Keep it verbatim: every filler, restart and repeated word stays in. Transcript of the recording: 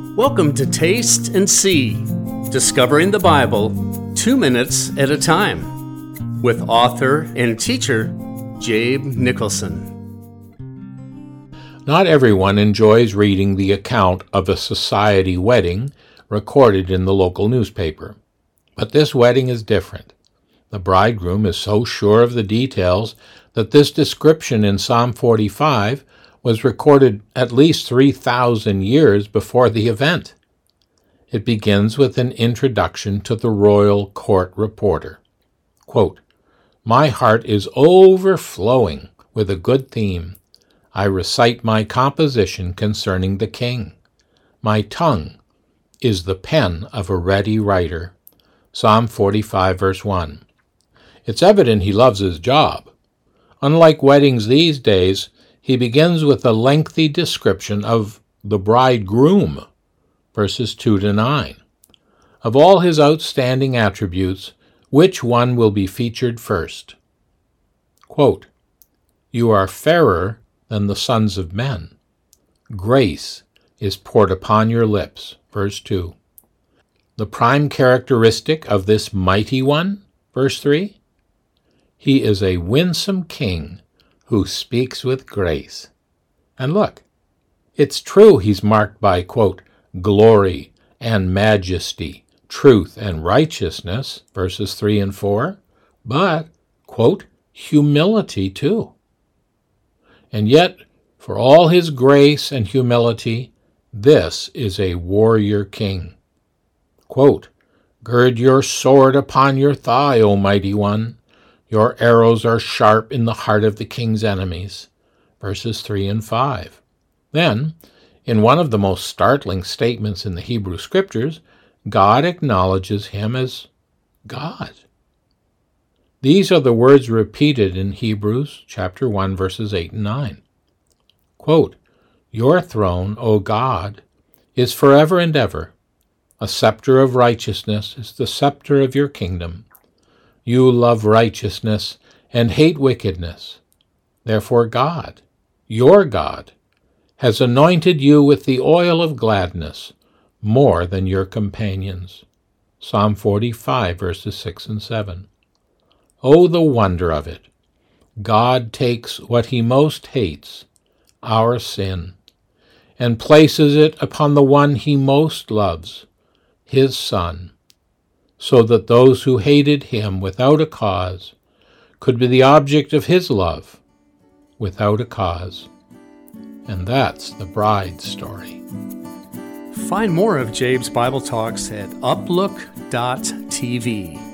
Welcome to Taste and See, discovering the Bible two minutes at a time, with author and teacher Jabe Nicholson. Not everyone enjoys reading the account of a society wedding recorded in the local newspaper. But this wedding is different. The bridegroom is so sure of the details that this description in Psalm forty-five was recorded at least three thousand years before the event. It begins with an introduction to the royal court reporter. Quote, "My heart is overflowing with a good theme. I recite my composition concerning the king. My tongue is the pen of a ready writer." Psalm forty-five, verse one. It's evident he loves his job. Unlike weddings these days, he begins with a lengthy description of the bridegroom, verses two to nine. Of all his outstanding attributes, which one will be featured first? Quote, "You are fairer than the sons of men. Grace is poured upon your lips," verse two. The prime characteristic of this mighty one, verse three, he is a winsome king who speaks with grace. And look, it's true he's marked by, quote, "glory and majesty, truth and righteousness," verses three and four, but, quote, humility too. And yet, for all his grace and humility, this is a warrior king. Quote, "Gird your sword upon your thigh, O mighty one. Your arrows are sharp in the heart of the king's enemies," verses three and five. Then, in one of the most startling statements in the Hebrew Scriptures, God acknowledges him as God. These are the words repeated in Hebrews chapter one, verses eight and nine. Quote, "Your throne, O God, is forever and ever. A scepter of righteousness is the scepter of your kingdom. You love righteousness and hate wickedness. Therefore God, your God, has anointed you with the oil of gladness more than your companions." Psalm forty-five, verses six and seven. Oh, the wonder of it! God takes what he most hates, our sin, and places it upon the one he most loves, his Son, so that those who hated him without a cause could be the object of his love without a cause. And that's the bride story. Find more of Jabe's Bible Talks at uplook dot t v.